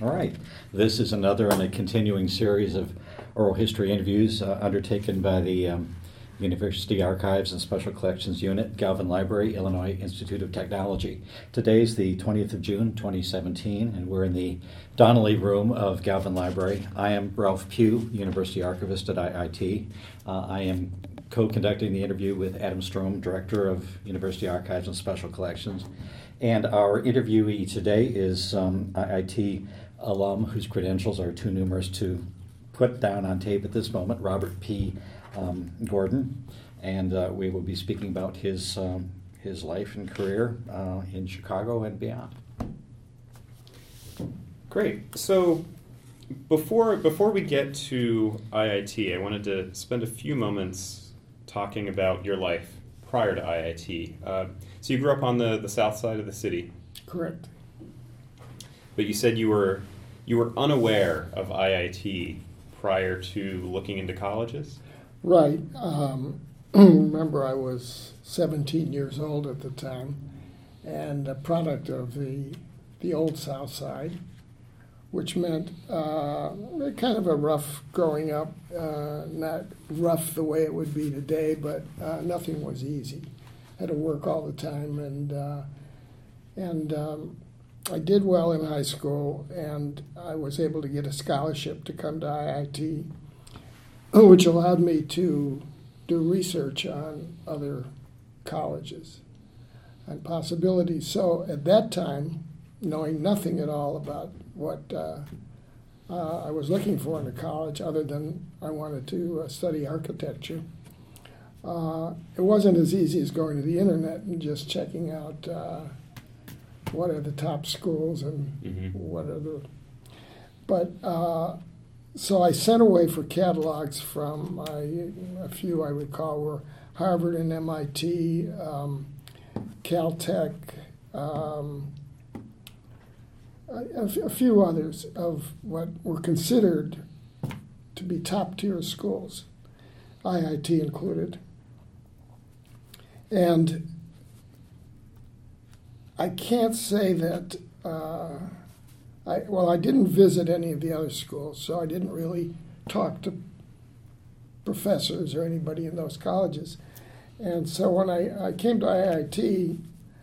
All right. This is another in a continuing series of oral history interviews undertaken by the University Archives and Special Collections Unit, Galvin Library, Illinois Institute of Technology. Today's the 20th of June, 2017, and we're in the Donnelly Room of Galvin Library. I am Ralph Pugh, University Archivist at IIT. I am co-conducting the interview with Adam Strom, Director of University Archives and Special Collections. And our interviewee today is IIT alum whose credentials are too numerous to put down on tape at this moment, Robert P. Gordon, and we will be speaking about his life and career in Chicago and beyond. Great. So before we get to IIT, I wanted to spend a few moments talking about your life prior to IIT. So you grew up on the south side of the city. Correct. But you said you were unaware of IIT prior to looking into colleges? Right. Remember, I was 17 years old at the time, and a product of the old South Side, which meant kind of a rough growing up, not rough the way it would be today, but nothing was easy. Had to work all the time, and I did well in high school, and I was able to get a scholarship to come to IIT, which allowed me to do research on other colleges and possibilities. So at that time, knowing nothing at all about what I was looking for in a college other than I wanted to study architecture, it wasn't as easy as going to the internet and just checking out what are the top schools and what are the... But so I sent away for catalogs from a few I recall were Harvard and MIT, Caltech, a few others of what were considered to be top-tier schools, IIT included. And I can't say that, I didn't visit any of the other schools, so I didn't really talk to professors or anybody in those colleges. And so when I came to IIT,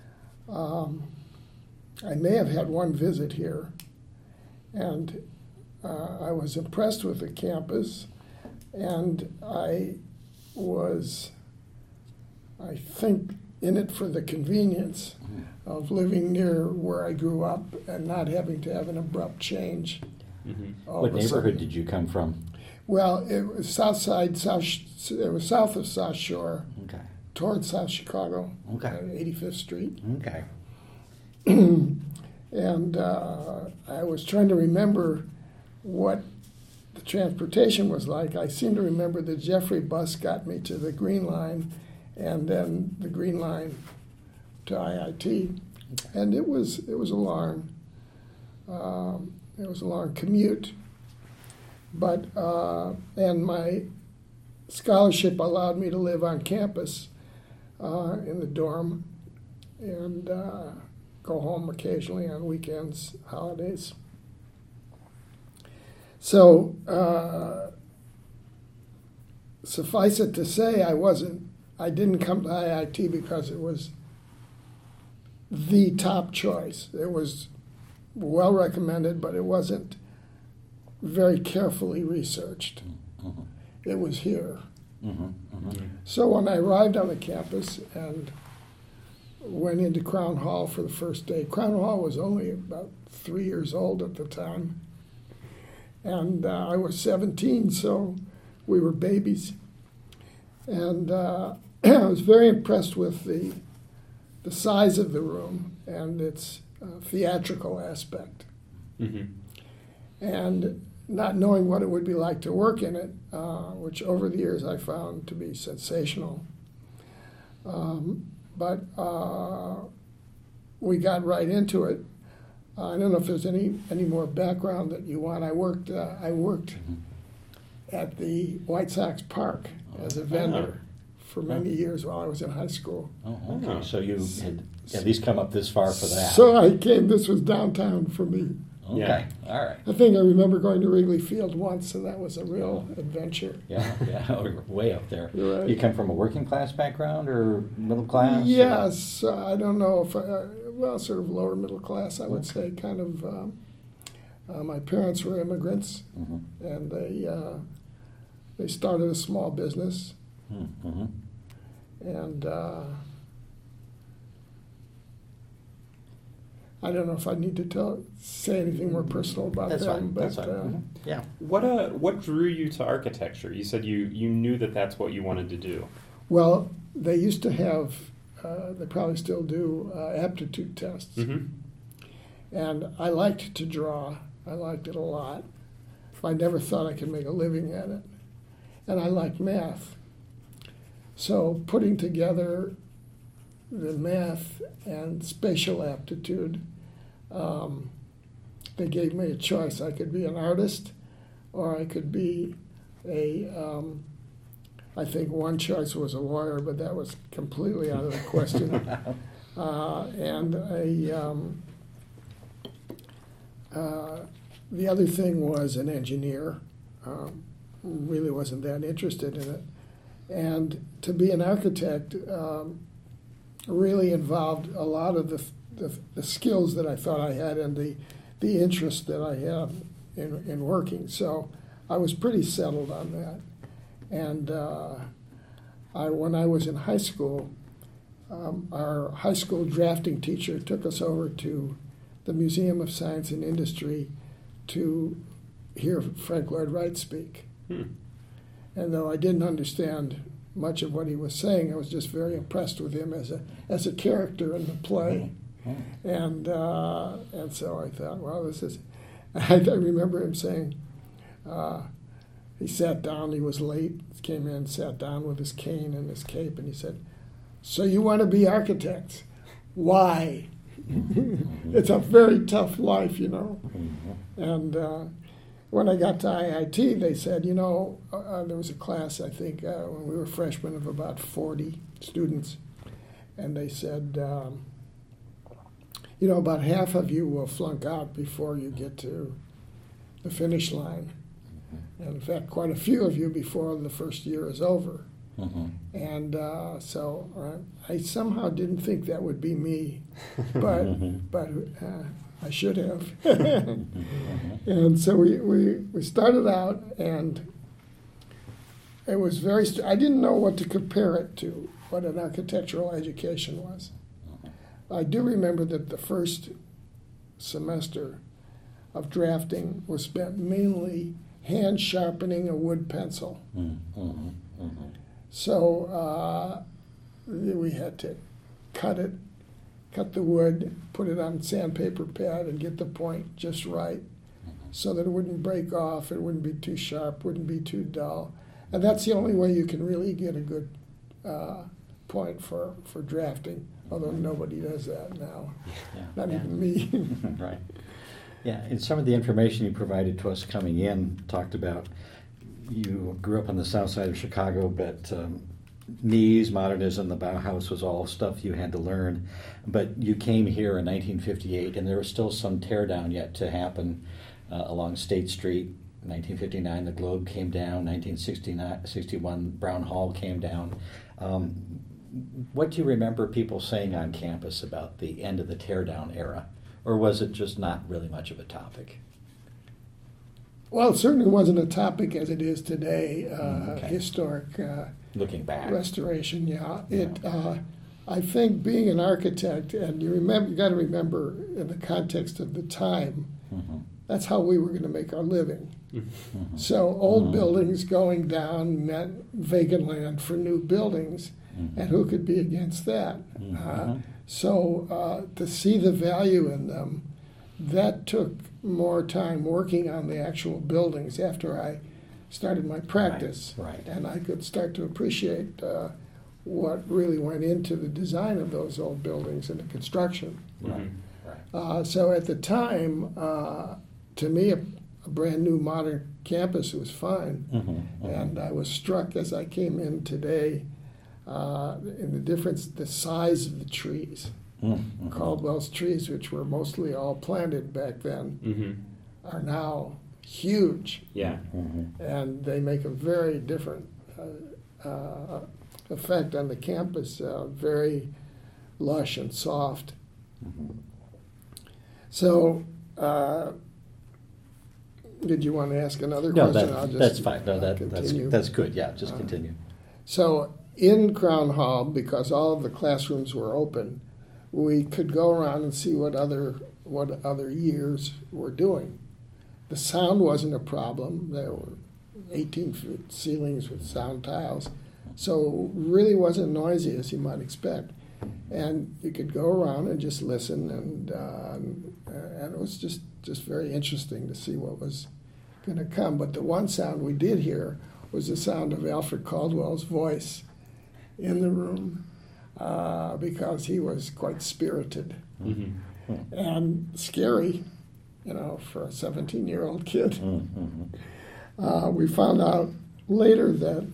I may have had one visit here, and I was impressed with the campus, and I was, I think, in it for the convenience of living near where I grew up and not having to have an abrupt change. What neighborhood did you come from? Well, it was south side, it was south of South Shore, towards South Chicago, 85th Street. Okay. And I was trying to remember what the transportation was like. I seem to remember the Jeffrey bus got me to the Green Line, and then the Green Line to IIT, and it was a long commute, but and my scholarship allowed me to live on campus in the dorm and go home occasionally on weekends, holidays. So suffice it to say, I didn't come to IIT because it was the top choice. It was well recommended, but it wasn't very carefully researched. It was here. So when I arrived on the campus and went into Crown Hall for the first day, Crown Hall was only about 3 years old at the time, and I was 17, so we were babies. And I was very impressed with the size of the room and its theatrical aspect. And not knowing what it would be like to work in it, which over the years I found to be sensational. But we got right into it. I don't know if there's any more background that you want. I worked at the White Sox Park as a vendor for many years while I was in high school. So you had at least come up this far for that. So I came. This was downtown for me. Okay. Yeah. All right. I think I remember going to Wrigley Field once, and that was a real adventure. Yeah. Yeah. We're way up there. You're right. You come from a working class background or middle class? Yes, I don't know if well, sort of lower middle class, I would say. Kind of. My parents were immigrants, Mm-hmm. and they started a small business, Mm-hmm. and I don't know if I need to say anything more personal about That's them, fine. but That's fine. Mhm. Yeah. What drew you to architecture? You said you knew that that's what you wanted to do. well, they used to have, they probably still do, aptitude tests, Mm-hmm. and I liked to draw. I liked it a lot. I never thought I could make a living at it, and I liked math. So putting together the math and spatial aptitude, they gave me a choice. I could be an artist, or I could be I think one choice was a lawyer, but that was completely out of the question. The other thing was an engineer. Really wasn't that interested in it. And to be an architect really involved a lot of the skills that I thought I had and the interest that I had in working. So I was pretty settled on that. And when I was in high school, our high school drafting teacher took us over to the Museum of Science and Industry to hear Frank Lloyd Wright speak. And though I didn't understand much of what he was saying, I was just very impressed with him as a character in the play. And so I thought, well, this is. I remember him saying, he sat down. He was late. Came in, sat down with his cane and his cape, and he said, "So you want to be architects? Why? It's a very tough life, you know." And when I got to IIT, they said, there was a class, I think, when we were freshmen of about 40 students, and they said, about half of you will flunk out before you get to the finish line. And in fact, quite a few of you before the first year is over. And so I somehow didn't think that would be me, but I should have. And so we started out, and it was I didn't know what to compare it to, what an architectural education was. I do remember that the first semester of drafting was spent mainly hand sharpening a wood pencil. So we had to cut the wood, put it on sandpaper pad, and get the point just right so that it wouldn't break off, it wouldn't be too sharp, wouldn't be too dull. And that's the only way you can really get a good point for drafting, although nobody does that now, not even me. Right. Yeah, and some of the information you provided to us coming in talked about you grew up on the south side of Chicago, but Mies, modernism, the Bauhaus was all stuff you had to learn. But you came here in 1958, and there was still some teardown yet to happen along State Street. 1959, the Globe came down. 1961, Brown Hall came down. What do you remember people saying on campus about the end of the teardown era? Or was it just not really much of a topic? Well, it certainly wasn't a topic as it is today, Okay. historic Looking back. restoration, I think being an architect, and you got to remember in the context of the time, that's how we were going to make our living. So old buildings going down meant vacant land for new buildings, and who could be against that? So to see the value in them, that took more time working on the actual buildings after I started my practice. Right. And I could start to appreciate what really went into the design of those old buildings and the construction. Right. So at the time, to me, a brand new modern campus was fine. And I was struck as I came in today in the difference, the size of the trees. Caldwell's trees, which were mostly all planted back then, Mm-hmm. are now huge, Yeah. and they make a very different effect on the campus, very lush and soft. So, did you want to ask another No, question? that's fine. No, continue. that's good. Yeah, just continue. So in Crown Hall, because all of the classrooms were open, we could go around and see what other years were doing. The sound wasn't a problem. There were 18-foot ceilings with sound tiles, so really wasn't noisy as you might expect. And you could go around and just listen, and it was just very interesting to see what was going to come. But the one sound we did hear was the sound of Alfred Caldwell's voice in the room, because he was quite spirited Mm-hmm. and scary, for a 17-year-old kid. We found out later that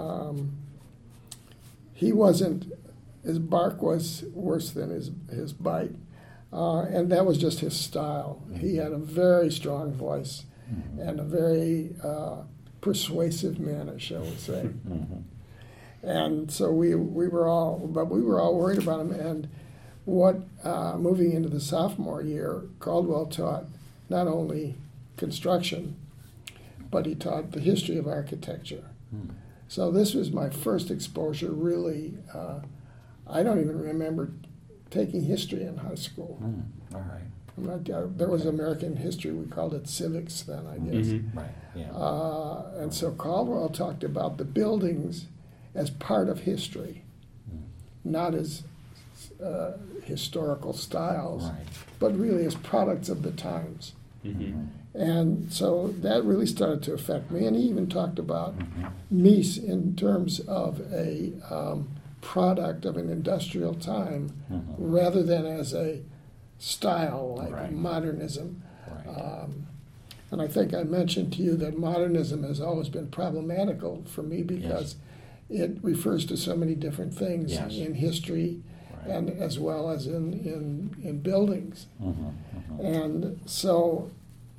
his bark was worse than his bite, and that was just his style. He had a very strong voice and a very persuasive manner, shall we say. And so we were all worried about him. And moving into the sophomore year, Caldwell taught not only construction, but he taught the history of architecture. So this was my first exposure, really. I don't even remember taking history in high school. All right. There was American history. We called it civics then, I guess. Mm-hmm. Right. Yeah. And so Caldwell talked about the buildings as part of history, not as historical styles, Right. but really as products of the times. Mm-hmm. And so that really started to affect me. And he even talked about Mies in terms of a product of an industrial time rather than as a style like Right. modernism. Right. And I think I mentioned to you that modernism has always been problematical for me because it refers to so many different things Yes. in history Right. and as well as in buildings. And so,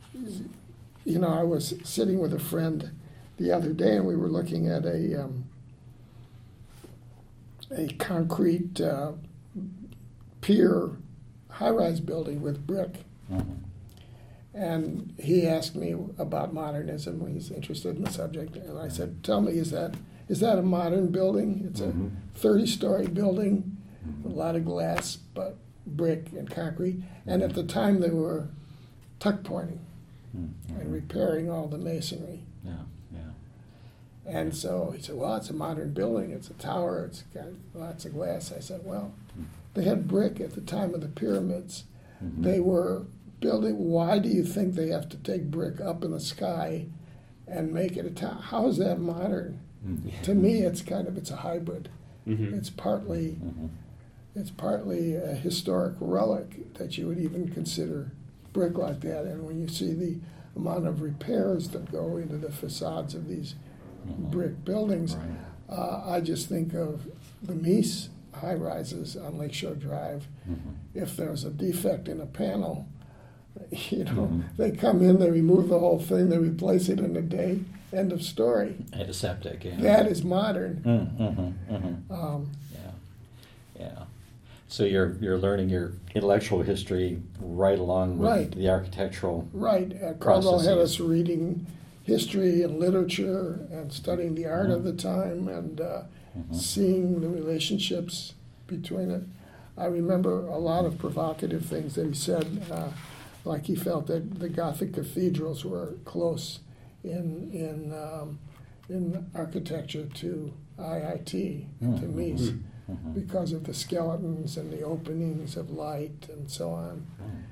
I was sitting with a friend the other day, and we were looking at a concrete pier high-rise building with brick. And he asked me about modernism. He's interested in the subject, and I said, "Tell me, is that a modern building? It's a 30-story building, a lot of glass, but brick and concrete." And at the time, they were tuck pointing and repairing all the masonry. Yeah. Yeah. And so he said, "Well, it's a modern building. It's a tower. It's got lots of glass." I said, "Well, they had brick at the time of the pyramids. They were building. Why do you think they have to take brick up in the sky and make it a tower? How is that modern?" To me, it's a hybrid. Mm-hmm. It's partly a historic relic that you would even consider brick like that. And when you see the amount of repairs that go into the facades of these brick buildings, I just think of the Mies high-rises on Lakeshore Drive. If there's a defect in a panel, they come in, they remove the whole thing, they replace it in a day, end of story. Antiseptic. Yeah. That is modern. Yeah. So you're learning your intellectual history right along with Right. the architectural. Right. Caldwell had Processes. us reading history and literature and studying the art of the time and seeing the relationships between it. I remember a lot of provocative things that he said, like he felt that the Gothic cathedrals were close in architecture to IIT, to Mies, because of the skeletons and the openings of light and so on.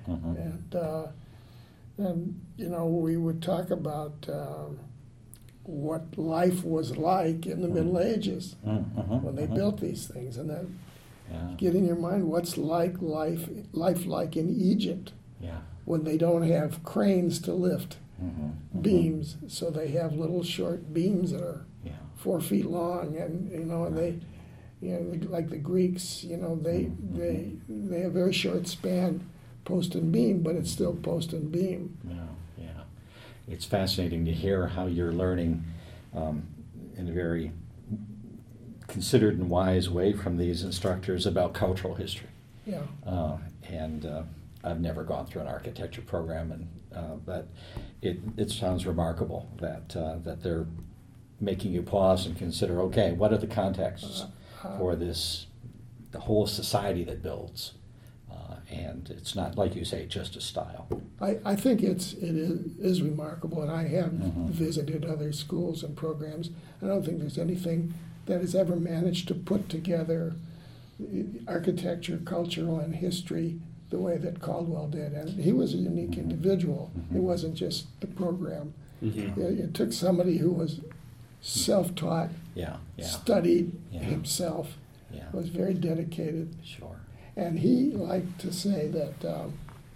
And we would talk about what life was like in the Middle Ages when they built these things, and then get in your mind what's life like in Egypt when they don't have cranes to lift beams, so they have little short beams that are 4 feet long, and like the Greeks, they have very short span post and beam, but it's still post and beam. Yeah, yeah. It's fascinating to hear how you're learning in a very considered and wise way from these instructors about cultural history. Yeah. And I've never gone through an architecture program, but it sounds remarkable that they're making you pause and consider, okay, what are the contexts for the whole society that builds? And it's not, like you say, just a style. I think it is remarkable, and I have visited other schools and programs. I don't think there's anything that has ever managed to put together architecture, cultural, and history the way that Caldwell did. And he was a unique individual. It wasn't just the program. It took somebody who was self-taught, studied himself, was very dedicated. Sure. And he liked to say that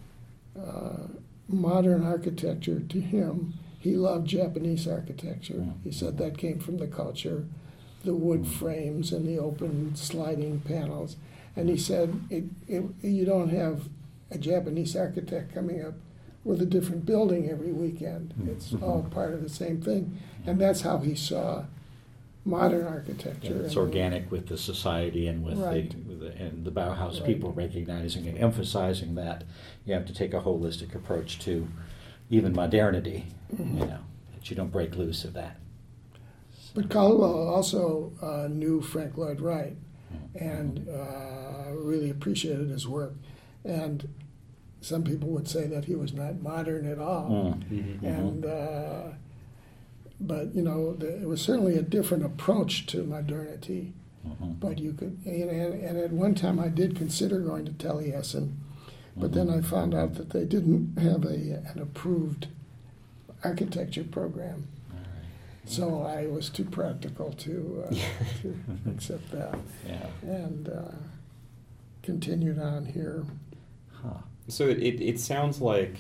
modern architecture, to him, he loved Japanese architecture. He said that came from the culture, the wood frames and the open sliding panels. And he said, you don't have a Japanese architect coming up with a different building every weekend. It's all part of the same thing. And that's how he saw modern architecture. Yeah, it's organic with the society and with the Bauhaus people recognizing and emphasizing that you have to take a holistic approach to even modernity, that you don't break loose of that. But Caldwell also knew Frank Lloyd Wright and really appreciated his work. And some people would say that he was not modern at all. And but it was certainly a different approach to modernity. But you could, and at one time I did consider going to Taliesin, but then I found out that they didn't have an approved architecture program. So I was too practical to accept that, and continued on here. So it sounds like,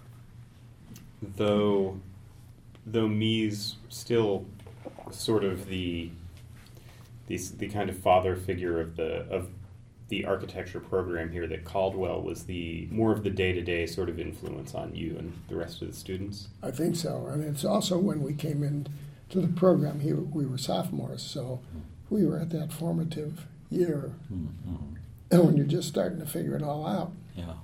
though Mies still sort of the kind of father figure of the architecture program here, that Caldwell was more of the day-to-day sort of influence on you and the rest of the students? I think so. And it's also when we came in to the program, we were sophomores, so we were at that formative year when you're just starting to figure it all out.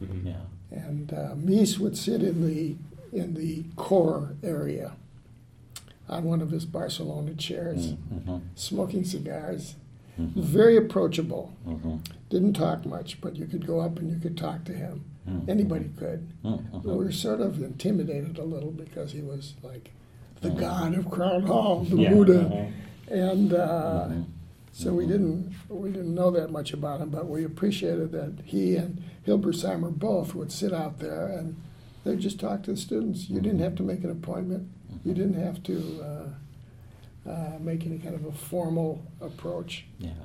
And Mies would sit in the core area on one of his Barcelona chairs, smoking cigars. Very approachable. Didn't talk much, but you could go up and you could talk to him. Anybody could. We were sort of intimidated a little because he was like the god of Crown Hall, the Buddha, and so we didn't know that much about him, but we appreciated that he and Hilbersheimer both would sit out there and they'd just talk to the students. You didn't have to make an appointment. You didn't have to make any kind of a formal approach.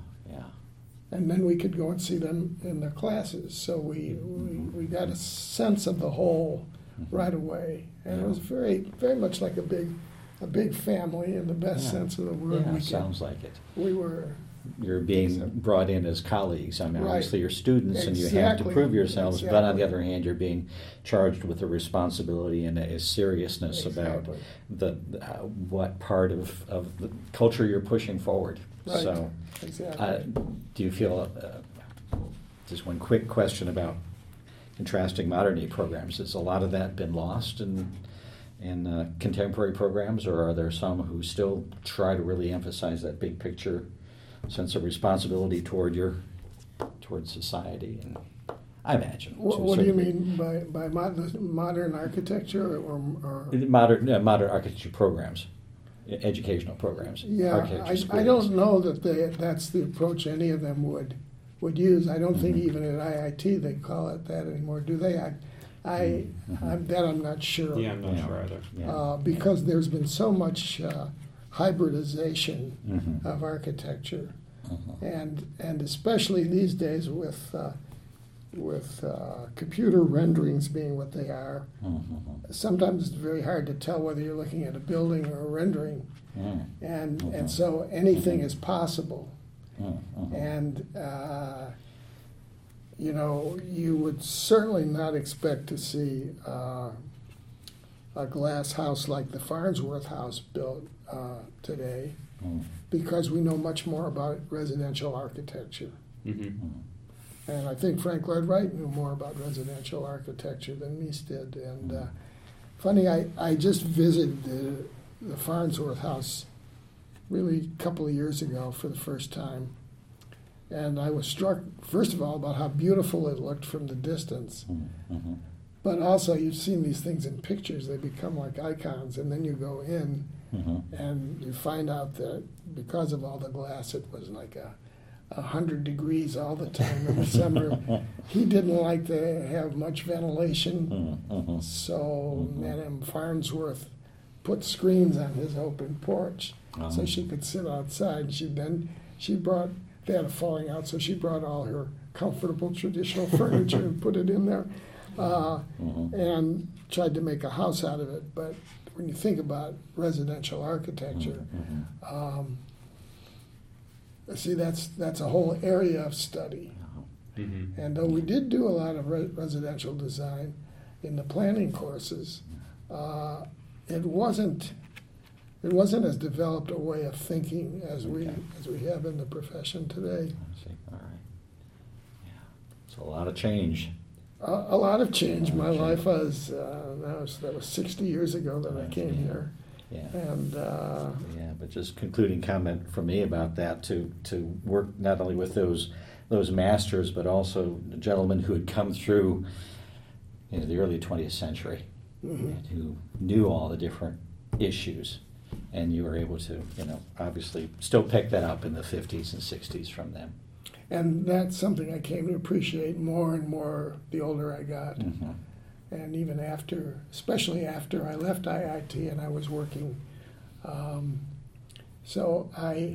And then we could go and see them in their classes. So we got a sense of the whole right away, and it was very, very much like a big family in the best sense of the word. Sounds like it. You're being brought in as colleagues. I mean, obviously you're students and you have to prove yourselves, but on the other hand, you're being charged with a responsibility and a seriousness about what part of the culture you're pushing forward. Right. So, do you feel, just one quick question about contrasting modernity programs, has a lot of that been lost in contemporary programs, or are there some who still try to really emphasize that big picture sense of responsibility toward society? And I imagine. What do you mean by modern architecture or modern architecture programs, educational programs? Yeah, I don't know that that's the approach any of them would use. I don't think even at IIT they call it that anymore, do they? I'm not sure. Yeah, I'm not sure either. Because there's been so much hybridization of architecture, and especially these days with computer renderings being what they are, sometimes it's very hard to tell whether you're looking at a building or a rendering, and so anything is possible. And, you know, you would certainly not expect to see a glass house like the Farnsworth House built today, because we know much more about residential architecture. Mm-hmm. And I think Frank Lloyd Wright knew more about residential architecture than Mies did. And funny, I just visited the Farnsworth House really a couple of years ago for the first time. And I was struck, first of all, about how beautiful it looked from the distance. Mm-hmm. But also, you've seen these things in pictures, they become like icons. And then you go in and you find out that because of all the glass, it was like 100 degrees all the time in the summer. He didn't like to have much ventilation, so Madame Farnsworth put screens on his open porch so she could sit outside. They had a falling out, so she brought all her comfortable traditional furniture and put it in there, and tried to make a house out of it. But when you think about residential architecture, see, that's a whole area of study. Mm-hmm. And though we did do a lot of residential design in the planning courses, it wasn't as developed a way of thinking as we have in the profession today. I see. All right. Yeah. It's a lot of change. A lot of change. My change. life was that was 60 years ago that I came here. Yeah. And Yeah, but just concluding comment from me about that, to work not only with those masters, but also gentlemen who had come through the early 20th century, and who knew all the different issues, and you were able to, obviously still pick that up in the 50s and 60s from them. And that's something I came to appreciate more and more the older I got. Mm-hmm. And even after, especially after I left IIT and I was working. So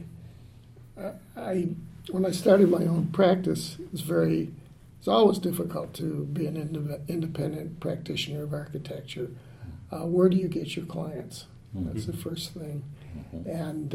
when I started my own practice, it's always difficult to be an independent practitioner of architecture. Where do you get your clients? That's the first thing. And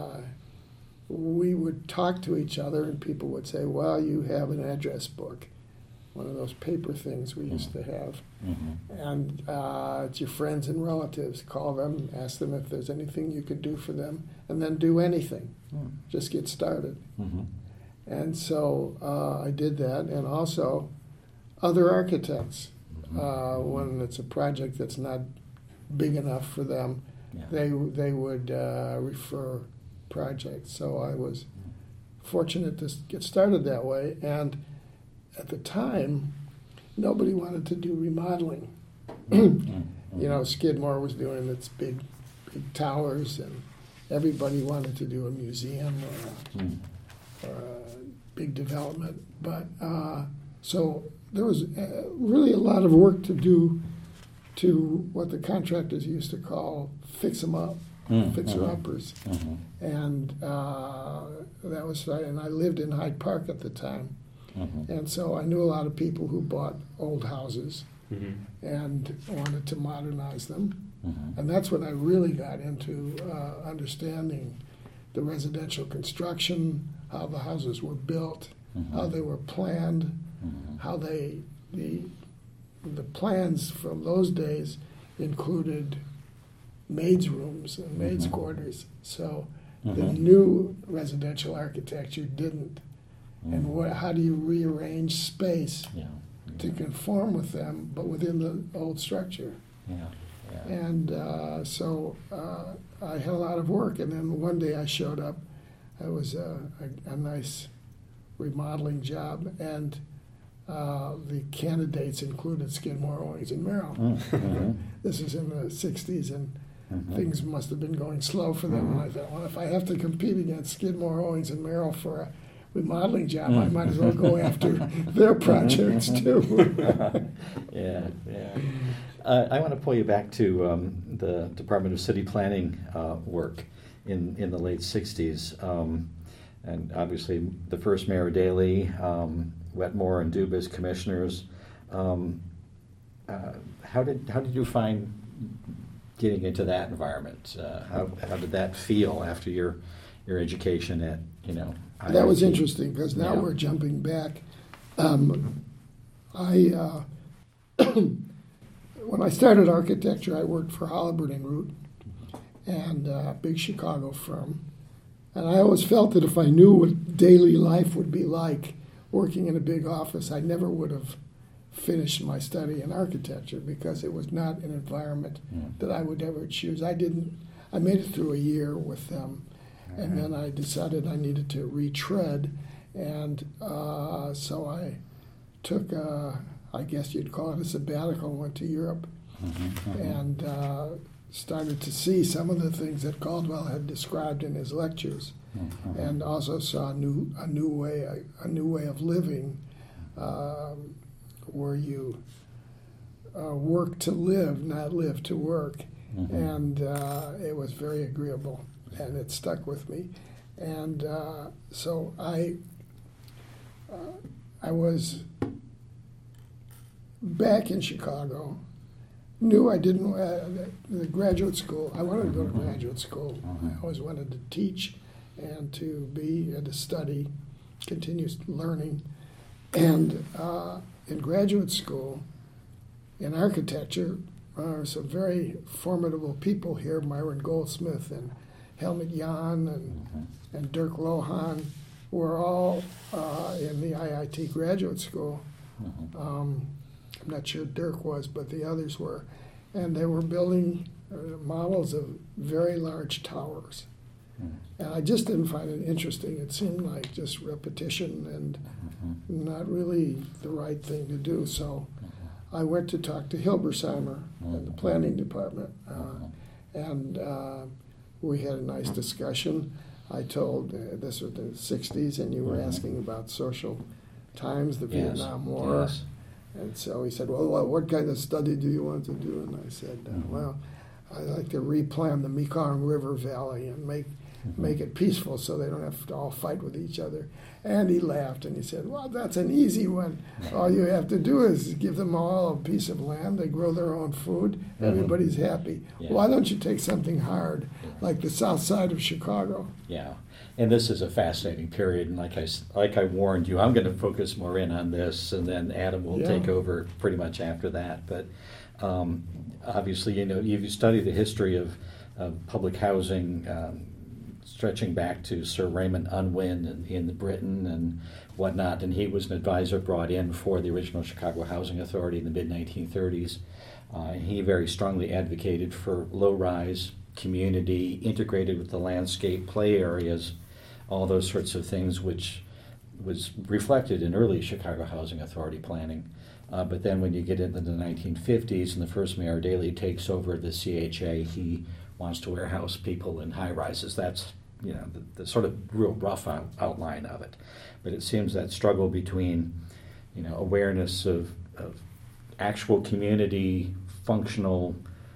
we would talk to each other, and people would say, well, you have an address book, one of those paper things we used to have. And it's your friends and relatives. Call them, ask them if there's anything you could do for them, and then do anything. Just get started. And so I did that, and also other architects. When it's a project that's not big enough for them, they would refer projects. So I was fortunate to get started that way. And at the time, nobody wanted to do remodeling. Skidmore was doing its big towers, and everybody wanted to do a museum or a big development. But so there was really a lot of work to do to what the contractors used to call fix-em-up, fixer-uppers. And that was right. And I lived in Hyde Park at the time. And so I knew a lot of people who bought old houses and wanted to modernize them. And that's when I really got into understanding the residential construction, how the houses were built, how they were planned, how the plans from those days included maids' rooms and maids' quarters. So the new residential architecture didn't. And how do you rearrange space to conform with them, but within the old structure? And so I had a lot of work. And then one day I showed up. It was a nice remodeling job, and the candidates included Skidmore, Owings, and Merrill. This is in the 60s, and things must have been going slow for them. And I thought, well, if I have to compete against Skidmore, Owings, and Merrill for a remodeling job, I might as well go after their projects too. I want to pull you back to the Department of City Planning work in the late 60s. And obviously the first Mayor Daley, Wetmore and Dubas commissioners. How did you find getting into that environment? How did that feel after your your education at, That was IIT. interesting because now Yeah. we're jumping back. I when I started architecture, I worked for Halliburton and Root, and a big Chicago firm. And I always felt that if I knew what daily life would be like working in a big office, I never would have finished my study in architecture because it was not an environment that I would ever choose. I made it through a year with them, and then I decided I needed to retread, and so I took, I guess you'd call it a sabbatical, went to Europe, and started to see some of the things that Caldwell had described in his lectures, and also saw a new way of living, where you work to live, not live to work, and it was very agreeable, and it stuck with me, and so I was back in Chicago. Knew I didn't, the graduate school, I wanted to go to graduate school. I always wanted to teach and to study, continuous learning. And in graduate school, in architecture, some very formidable people here, Myron Goldsmith and Helmut Jahn and Dirk Lohan, were all in the IIT graduate school. I'm not sure Dirk was, but the others were. And they were building models of very large towers. And I just didn't find it interesting. It seemed like just repetition and not really the right thing to do. So I went to talk to Hilbersheimer at the planning department. And we had a nice discussion. I told, this was the 60s, and you were asking about social times, the Vietnam War. Yes. And so he said, well, what kind of study do you want to do? And I said, well, I'd like to replan the Mekong River Valley and make it peaceful so they don't have to all fight with each other. And he laughed and he said, well, that's an easy one. All you have to do is give them all a piece of land. They grow their own food. Everybody's happy. Yeah. Why don't you take something hard like the south side of Chicago? Yeah, and this is a fascinating period, and like I warned you, I'm going to focus more in on this, and then Adam will take over pretty much after that. But obviously, you've studied the history of public housing, stretching back to Sir Raymond Unwin in Britain and whatnot, and he was an advisor brought in for the original Chicago Housing Authority in the mid-1930s. And he very strongly advocated for low-rise community integrated with the landscape, play areas, all those sorts of things, which was reflected in early Chicago Housing Authority planning. But then when you get into the 1950s and the first Mayor Daley takes over the CHA, he wants to warehouse people in high rises. That's the sort of real rough outline of it. But it seems that struggle between awareness of actual community functional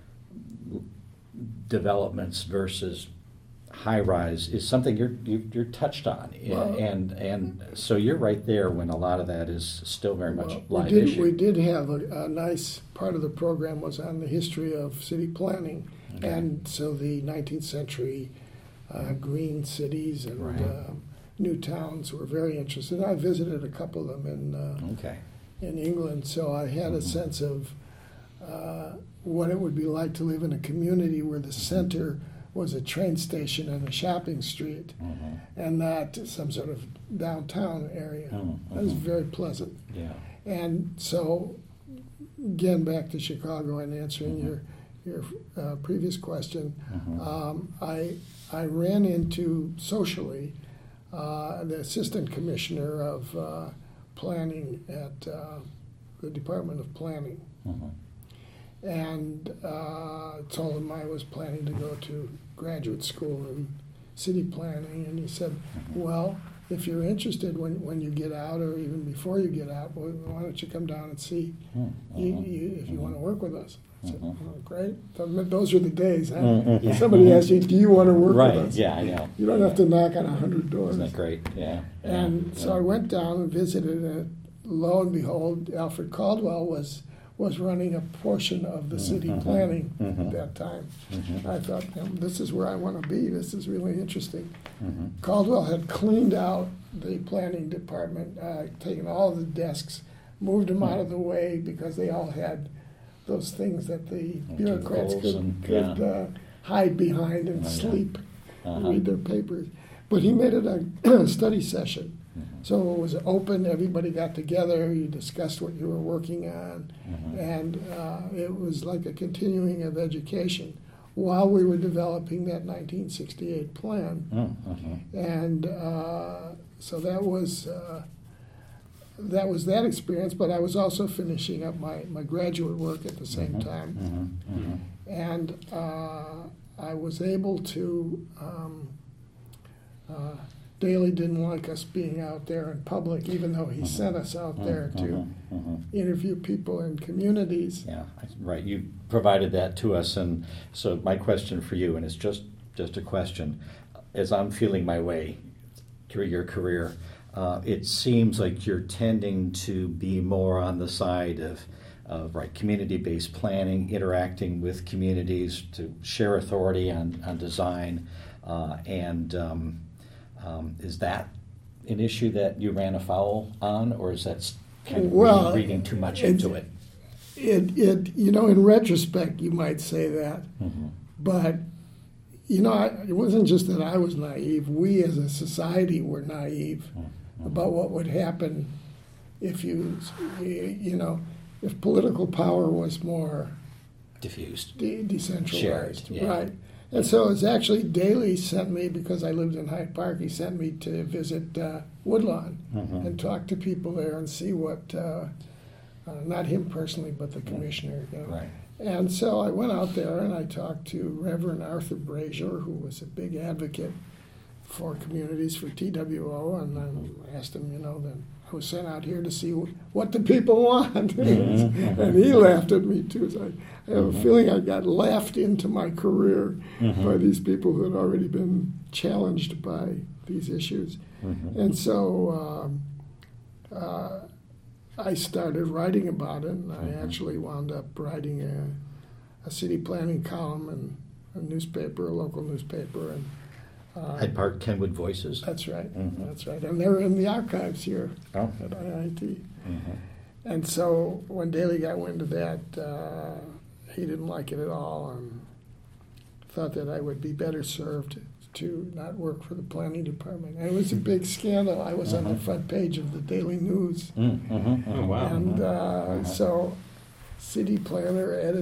developments versus high rise is something you're touched on, and so you're right there when a lot of that is still very much live issue. We did have a nice part of the program was on the history of city planning, and so the 19th century green cities and new towns were very interested. I visited a couple of them in England, so I had a sense of what it would be like to live in a community where the center was a train station and a shopping street, and not some sort of downtown area. That was very pleasant. Yeah. And so, again, back to Chicago and answering your previous question, I ran into socially the assistant commissioner of planning at the Department of Planning. And told him I was planning to go to graduate school in city planning, and he said, well, if you're interested when you get out or even before you get out, well, why don't you come down and see if you want to work with us? I said, great. Those are the days, huh? Somebody asks you, do you want to work with us? Yeah, I know. You don't have to knock on 100 doors. Isn't that great? Yeah. And so I went down and visited, and lo and behold, Alfred Caldwell was was running a portion of the city planning at that time. I thought, this is where I want to be. This is really interesting. Caldwell had cleaned out the planning department, taken all the desks, moved them out of the way because they all had those things that the bureaucrats could hide behind and sleep, read their papers. But he made it a study session. So it was open, everybody got together, you discussed what you were working on, and it was like a continuing of education while we were developing that 1968 plan. And so that was that experience, but I was also finishing up my graduate work at the same time. And I was able to, Daley didn't like us being out there in public, even though he sent us out there to interview people in communities. Yeah, right. You provided that to us, and so my question for you, and it's just a question, as I'm feeling my way through your career, it seems like you're tending to be more on the side of community-based planning, interacting with communities to share authority on design, is that an issue that you ran afoul on, or is that kind of reading too much into it? In retrospect, you might say that, but it wasn't just that I was naive. We as a society were naive about what would happen if if political power was more diffused, decentralized, shared, right? And so it's actually Daley sent me, because I lived in Hyde Park, he sent me to visit Woodlawn and talk to people there and see what, not him personally, but the commissioner. Right. And so I went out there and I talked to Reverend Arthur Brazier, who was a big advocate for communities, for TWO, and I asked him, that I was sent out here to see what the people want. And he laughed at me too. So I have a feeling I got laughed into my career by these people who had already been challenged by these issues. And so I started writing about it, and I actually wound up writing a city planning column in a local newspaper. And Hyde Park Kenwood Voices. That's right. That's right. And they're in the archives here at IIT. And so when Daley got wind of that, he didn't like it at all and thought that I would be better served to not work for the planning department. And it was a big scandal. I was on the front page of the Daily News. Oh, wow. And so city planning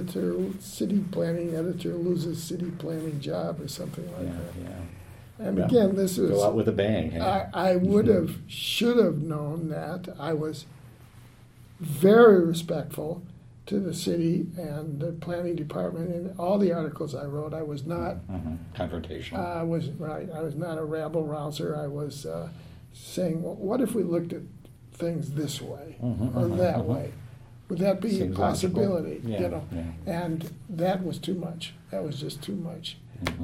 editor loses city planning job or something like that. Yeah. And again, this is... Go out with a bang. I should have known that. I was very respectful to the city and the planning department. In all the articles I wrote, I was not... confrontational. I was not a rabble-rouser. I was saying, well, what if we looked at things this way or that way? Would that be Seems a possibility? logical. Yeah. And that was too much. That was just too much.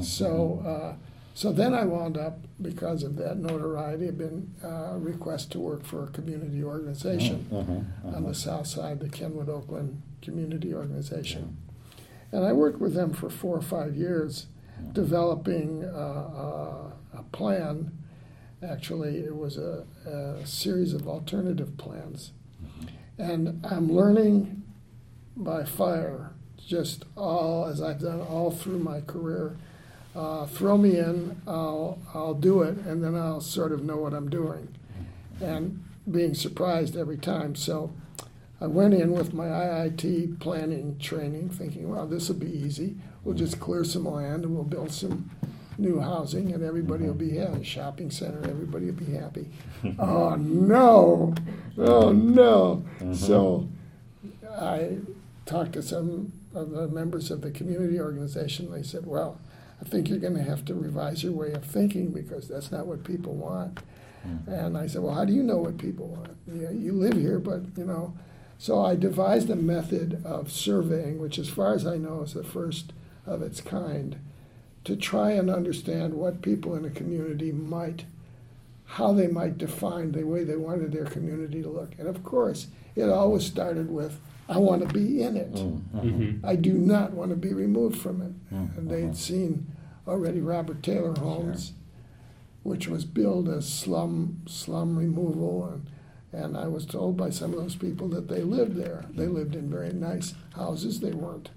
So then I wound up, because of that notoriety, had been request to work for a community organization on the south side, the Kenwood Oakland Community Organization. And I worked with them for 4 or 5 years, developing a plan. Actually, it was a series of alternative plans. And I'm learning by fire, just as I've done all through my career. Throw me in, I'll do it, and then I'll sort of know what I'm doing, and being surprised every time. So I went in with my IIT planning training, thinking, well, this will be easy. We'll just clear some land and we'll build some new housing, and everybody will be happy. Shopping center, everybody will be happy. Oh no! So I talked to some of the members of the community organization. They said, well, I think you're going to have to revise your way of thinking, because that's not what people want. And I said, well, how do you know what people want? You live here, but, So I devised a method of surveying, which, as far as I know, is the first of its kind, to try and understand what people in a community how they might define the way they wanted their community to look. And of course, it always started with I want to be in it. Mm-hmm. I do not want to be removed from it. Mm, And they'd seen already Robert Taylor Homes, which was billed as slum removal, and I was told by some of those people that they lived there. They lived in very nice houses. They weren't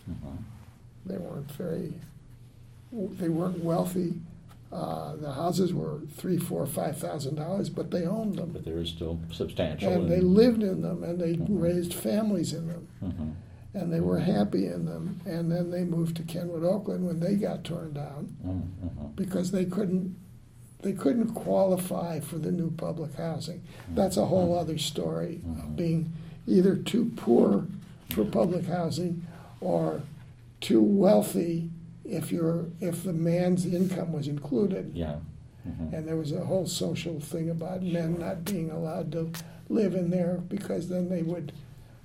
wealthy. The houses were $3,000, $4,000, $5,000, but they owned them. But they were still substantial. And they lived in them, and they raised families in them, and they were happy in them. And then they moved to Kenwood, Oakland when they got torn down because they couldn't qualify for the new public housing. That's a whole other story of being either too poor for public housing or too wealthy if the man's income was included. Yeah. And there was a whole social thing about men not being allowed to live in there because then they would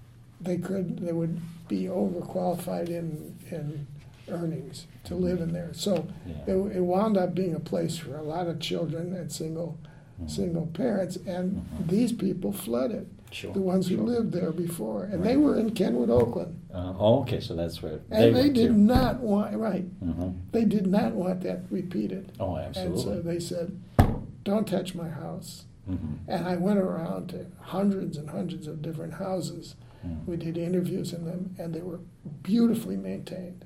be overqualified in earnings to live in there. So it wound up being a place for a lot of children and single parents, and these people flooded. Sure. The ones who lived there before, and they were in Kenwood, Oakland. Okay, so that's where And they went did to. not want Mm-hmm. They did not want that repeated. Oh, And absolutely. so they said, "Don't touch my house." Mm-hmm. And I went around to hundreds and hundreds of different houses. We did interviews in them, and they were beautifully maintained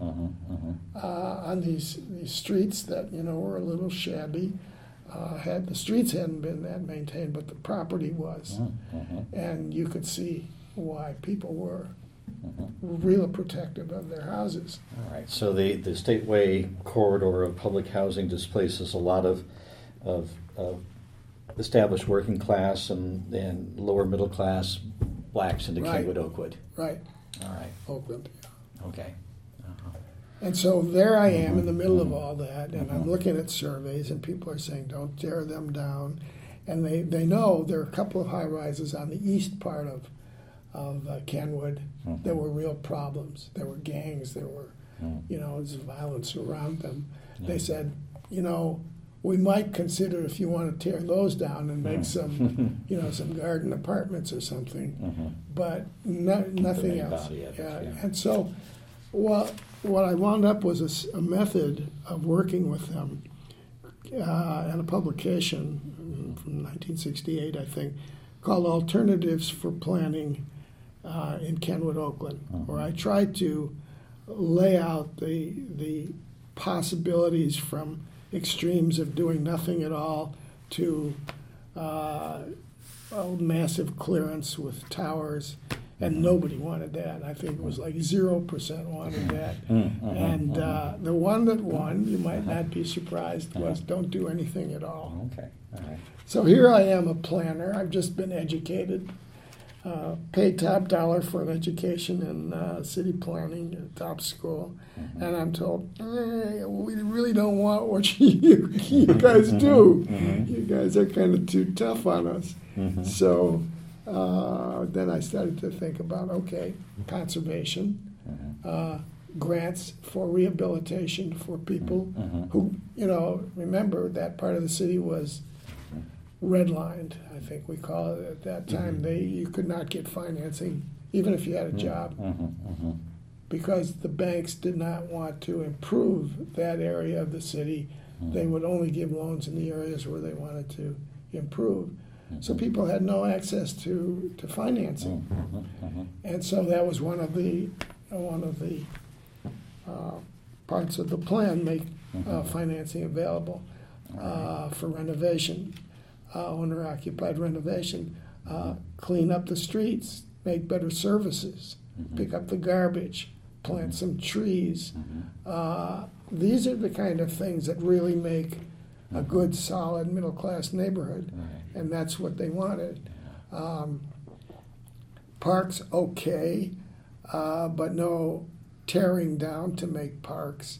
on these streets that were a little shabby. The streets hadn't been that maintained, but the property was, and you could see why people were real protective of their houses. All right. So the Stateway corridor of public housing displaces a lot of established working class and lower middle class blacks into Right. Kenwood, Oakwood. Right, All right. Oakland. Okay. And so there I am in the middle of all that, and I'm looking at surveys, and people are saying, "Don't tear them down." And they know there are a couple of high rises on the east part of Kenwood. There were real problems. There were gangs. There were, there's violence around them. They said, we might consider if you want to tear those down and make some, some garden apartments or something, but nothing else. And so, what I wound up was a method of working with them and a publication from 1968, I think, called Alternatives for Planning in Kenwood, Oakland, where I tried to lay out the possibilities from extremes of doing nothing at all to a massive clearance with towers, and nobody wanted that. I think it was like 0% wanted that. And the one that won, you might not be surprised, was don't do anything at all. Okay. All right. So here I am, a planner. I've just been educated, paid top dollar for an education in city planning at top school, and I'm told, we really don't want what you guys do. You guys are kind of too tough on us. So then I started to think about, conservation, grants for rehabilitation for people who, remember that part of the city was redlined, I think we call it at that time. You could not get financing, even if you had a job, because the banks did not want to improve that area of the city. They would only give loans in the areas where they wanted to improve. So people had no access to financing, and so that was one of the parts of the plan: make financing available for renovation, owner-occupied renovation, clean up the streets, make better services, pick up the garbage, plant some trees. These are the kind of things that really make a good, solid, middle-class neighborhood, and that's what they wanted. Parks, but no tearing down to make parks.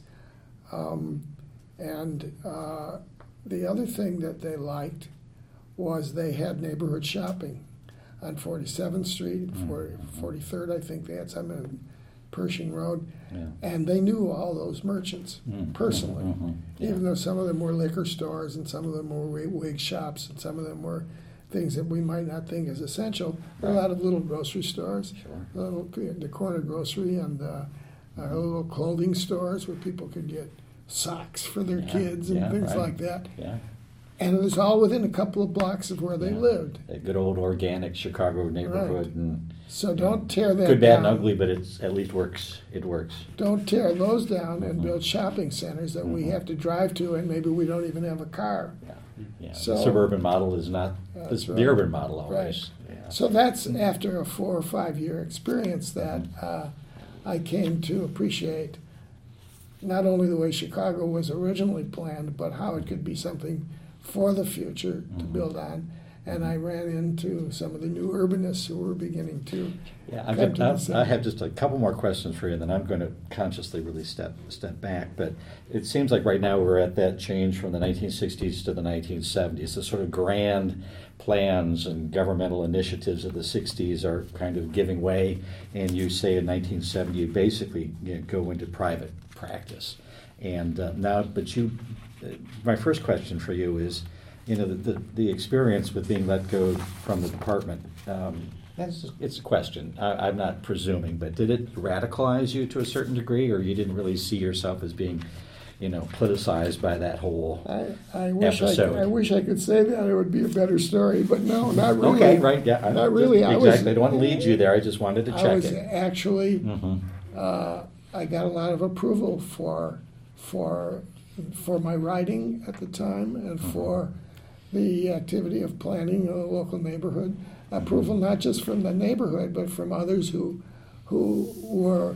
And the other thing that they liked was they had neighborhood shopping on 47th Street, 43rd, I think they had some in Pershing Road, and they knew all those merchants personally, even though some of them were liquor stores and some of them were wig shops and some of them were things that we might not think is essential. There are a lot of little grocery stores, Sure. the corner grocery and little clothing stores where people could get socks for their kids and things right. like that. Yeah. And it was all within a couple of blocks of where they Yeah. lived. A good old organic Chicago neighborhood. Right. And So don't tear that good, bad, down. and ugly, but it's at least works. It works. Don't tear those down and build shopping centers that we have to drive to, and maybe we don't even have a car. Yeah. Yeah. So- the suburban model is not That's the right. urban model always. Yeah. So that's after a 4 or 5 year experience that I came to appreciate not only the way Chicago was originally planned, but how it could be something for the future to build on. And I ran into some of the new urbanists who were beginning to Yeah, come to the center. I have just a couple more questions for you, and then I'm going to consciously really step back. But it seems like right now we're at that change from the 1960s to the 1970s. The sort of grand plans and governmental initiatives of the 60s are kind of giving way, and you say in 1970 you basically go into private practice. And now, but you, my first question for you is, the experience with being let go from the department. It's a question. I'm not presuming, but did it radicalize you to a certain degree, or you didn't really see yourself as being, politicized by that whole I wish episode? I wish I could say that it would be a better story, but no, not really. Okay, right, yeah. Not really. Exactly. I don't want to lead you there. I just wanted to I check was it. actually, Mhm. I got a lot of approval for my writing at the time and for the activity of planning a local neighborhood. Approval not just from the neighborhood, but from others who were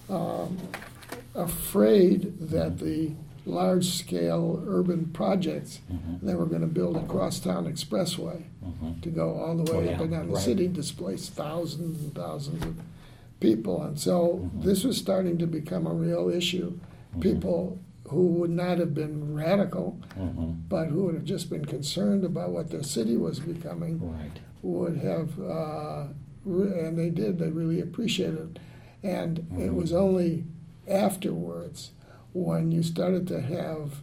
afraid that the large-scale urban projects they were going to build a crosstown expressway to go all the way Oh, up yeah, and down the right. city, displace thousands and thousands of people. And so this was starting to become a real issue. People who would not have been radical, but who would have just been concerned about what their city was becoming, Right. would have, and they did, they really appreciated it. And it was only afterwards when you started to have,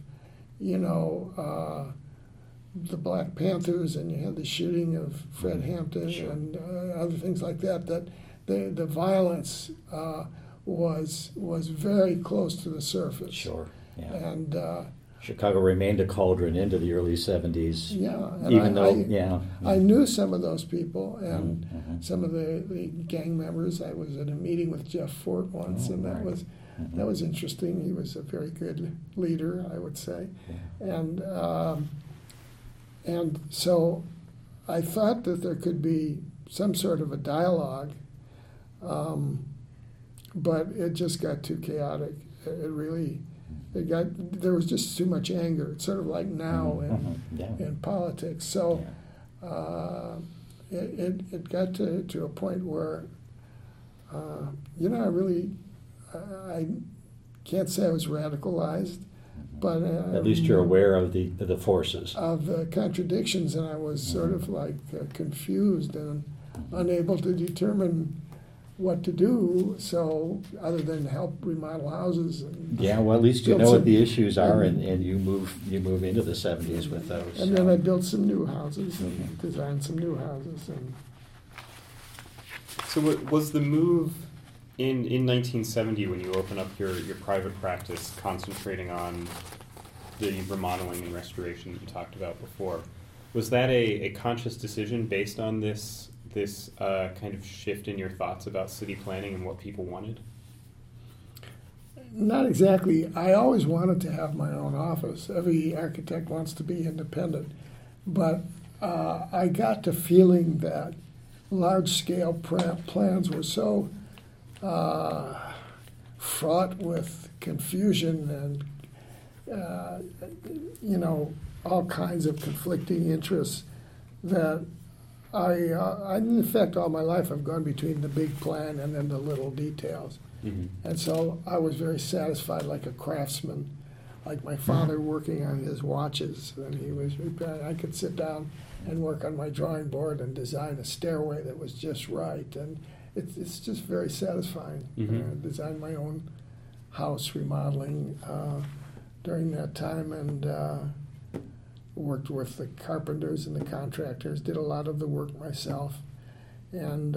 the Black Panthers and you had the shooting of Fred Hampton Sure. and other things like that, that the violence was very close to the surface. Sure. Yeah. And Chicago remained a cauldron into the early 70s. yeah, and Even though, I knew some of those people and Mhm. some of the gang members. I was at a meeting with Jeff Fort once, and that right. was interesting. He was a very good leader, I would say, and so I thought that there could be some sort of a dialogue, but it just got too chaotic. There was just too much anger. It's sort of like now in politics. So it got to a point where, I can't say I was radicalized, but At least you're aware of the forces. of the contradictions, and I was sort of like confused and unable to determine what to do. So other than help remodel houses, and Yeah, well, at least you built know what some- the issues are, and you move into the 70s with those. and then I built some new houses and designed some new houses, and So was the move in 1970 when you open up your private practice concentrating on the remodeling and restoration that you talked about before, was that a conscious decision based on this kind of shift in your thoughts about city planning and what people wanted? not exactly. I always wanted to have my own office. Every architect wants to be independent, but I got to feeling that large-scale plans were so fraught with confusion and all kinds of conflicting interests that I in fact all my life I've gone between the big plan and then the little details. And so I was very satisfied, like a craftsman, like my father working on his watches. And I could sit down and work on my drawing board and design a stairway that was just right. And it's just very satisfying. Designed my own house remodeling during that time, and worked with the carpenters and the contractors, did a lot of the work myself. And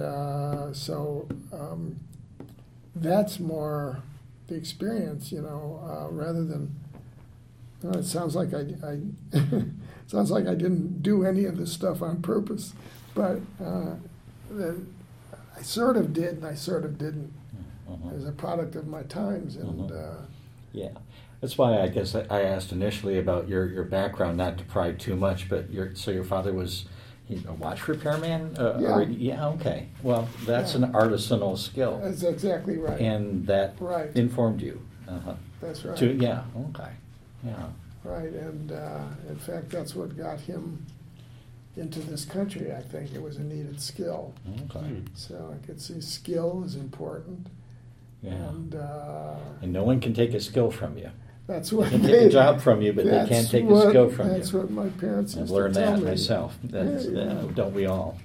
that's more the experience, rather than, it sounds like I sounds like I didn't do any of this stuff on purpose, but I sort of did and I sort of didn't. As a product of my times. And yeah, that's why I guess I asked initially about your background, not to pry too much, but your father was a watch repairman? Yeah. Okay. Well, that's an artisanal skill. That's exactly right. And that informed you. That's right. Okay. Yeah. Right, and in fact, that's what got him into this country. I think it was a needed skill. Okay. So I could see skill is important. Yeah. And no one can take a skill from you. That's what they can take a job from you, but they can't take a skill from you. That's what my parents used I've to learned tell that me. myself. That's, don't we all?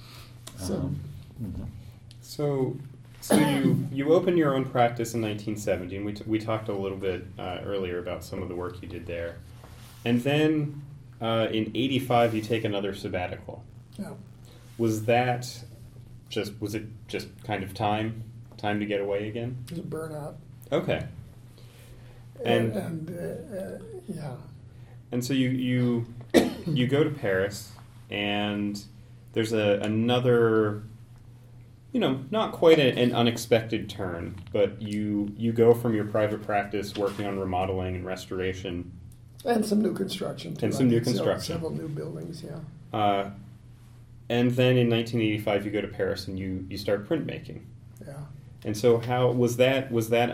So you opened your own practice in 1970, and we talked a little bit earlier about some of the work you did there. And then in 85, you take another sabbatical. Yeah. Was it just kind of time to get away again? It was a burnout. Okay. And yeah. And so you go to Paris, and there's another, not quite an unexpected turn, but you go from your private practice working on remodeling and restoration. And some new construction, too. Several new buildings, yeah. And then in 1985, you go to Paris and you start printmaking. Yeah. And so how was that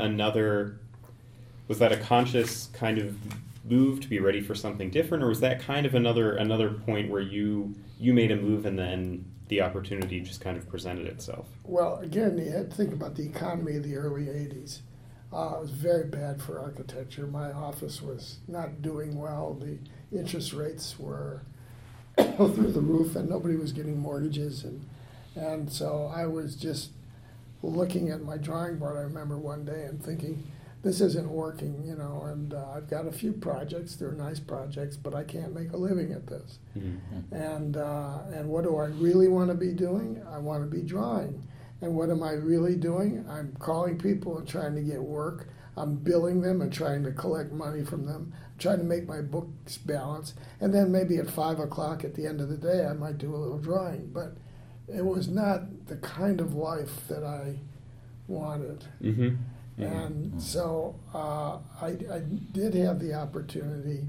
a conscious kind of move to be ready for something different, or was that kind of another point where you made a move and then the opportunity just kind of presented itself? Well, again, you had to think about the economy of the early 80s. It was very bad for architecture. My office was not doing well. The interest rates were through the roof, and nobody was getting mortgages. And so I was just looking at my drawing board, I remember one day, and thinking, this isn't working, and I've got a few projects. They're nice projects, but I can't make a living at this. Mm-hmm. And what do I really want to be doing? I want to be drawing. And what am I really doing? I'm calling people and trying to get work. I'm billing them and trying to collect money from them. I'm trying to make my books balance. And then maybe at 5 o'clock at the end of the day, I might do a little drawing. But it was not the kind of life that I wanted. Mm-hmm. And so I did have the opportunity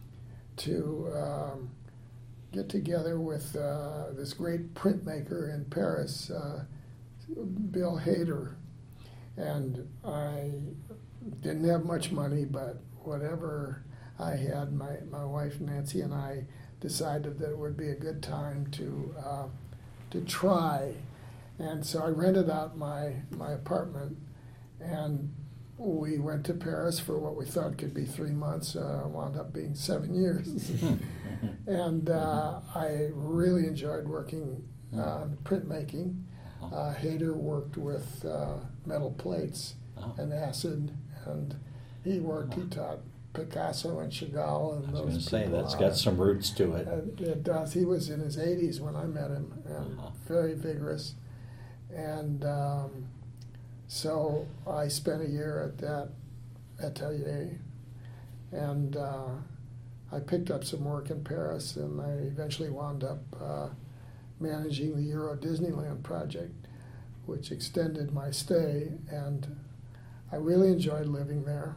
to get together with this great printmaker in Paris, Bill Hader. And I didn't have much money, but whatever I had, my wife Nancy and I decided that it would be a good time to try. And so I rented out my apartment, and we went to Paris for what we thought could be 3 months, wound up being 7 years. And I really enjoyed working on printmaking. Hader worked with metal plates and acid, and he taught Picasso and Chagall and those people. I was going to say, that's got some roots to it. It does. He was in his 80s when I met him, and very vigorous. And so I spent a year at that atelier, and I picked up some work in Paris, and I eventually wound up managing the Euro Disneyland project, which extended my stay, and I really enjoyed living there.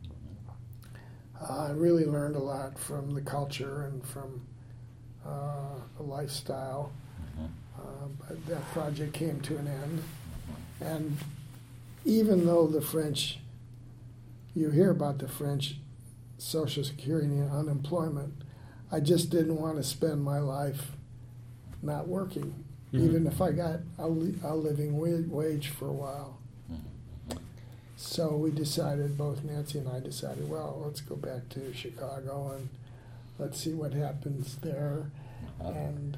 I really learned a lot from the culture and from the lifestyle. But that project came to an end. And even though the French, you hear about the French Social Security and unemployment, I just didn't want to spend my life not working, even if I got a living wage for a while. So we decided, both Nancy and I decided, well, let's go back to Chicago and let's see what happens there. And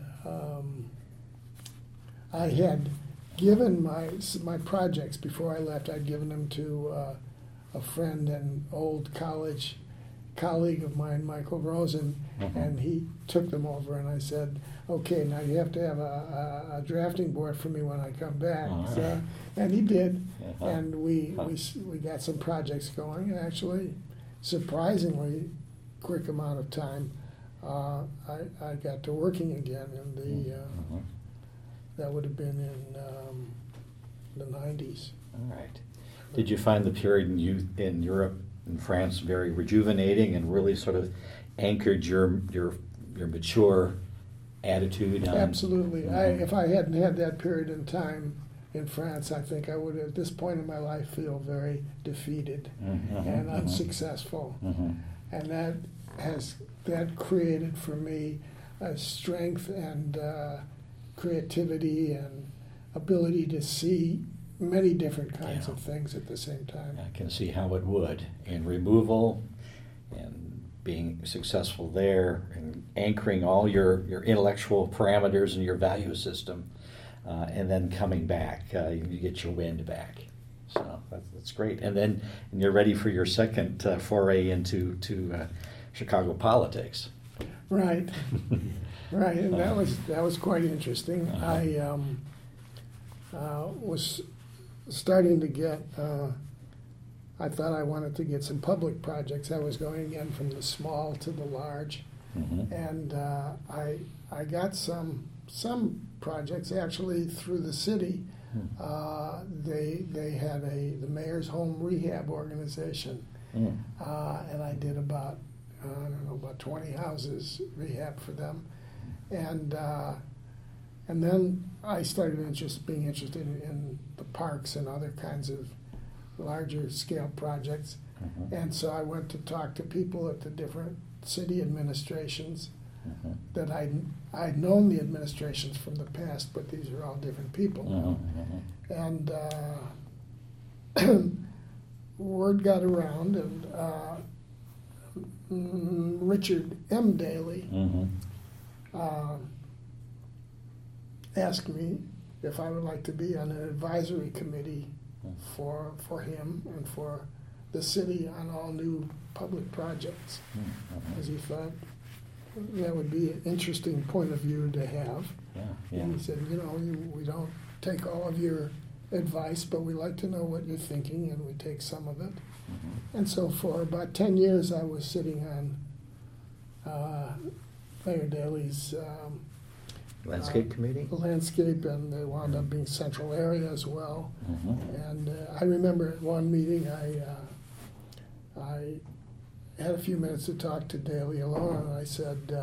I had given my projects before I left. I'd given them to a friend and old college colleague of mine, Michael Rosen, and he took them over, and I said, okay, now you have to have a drafting board for me when I come back. All So, right. and he did, Uh-huh. and we got some projects going, and actually, surprisingly quick amount of time, I got to working again in the, Mhm. that would have been in the 90s. All right. Did you find the period in Europe and France very rejuvenating and really sort of anchored your mature attitude on? Absolutely. Mhm. If I hadn't had that period in time in France, I think I would, at this point in my life, feel very defeated Mhm, and mhm, unsuccessful. mhm. And that created for me a strength and creativity and ability to see many different kinds Yeah. of things at the same time. I can see how it would. And removal and being successful there and anchoring all your intellectual parameters and your value system, and then coming back, you get your wind back. So that's great. And then you're ready for your second foray into Chicago politics. Right, right, and that was quite interesting. Uh-huh. I was starting to get. I thought I wanted to get some public projects. I was going again from the small to the large, Mhm. and I got some projects actually through the city. They had the Mayor's Home Rehab Organization, Mm. and I did about 20 houses rehab for them, and then I started being interested in the parks and other kinds of larger scale projects, Mhm. and so I went to talk to people at the different city administrations Mhm. that I'd known the administrations from the past, but these are all different people now. Mhm. And word got around, and Richard M. Daley Mhm. asked me if I would like to be on an advisory committee for him and for the city on all new public projects, Mhm. because he thought that would be an interesting point of view to have. Yeah, yeah. And he said, we don't take all of your advice, but we like to know what you're thinking, and we take some of it. Mhm. And so for about 10 years, I was sitting on Mayor Daley's Landscape committee? landscape, and they wound up being central area as well. Mhm. And I remember at one meeting, I had a few minutes to talk to Daley alone, and I said,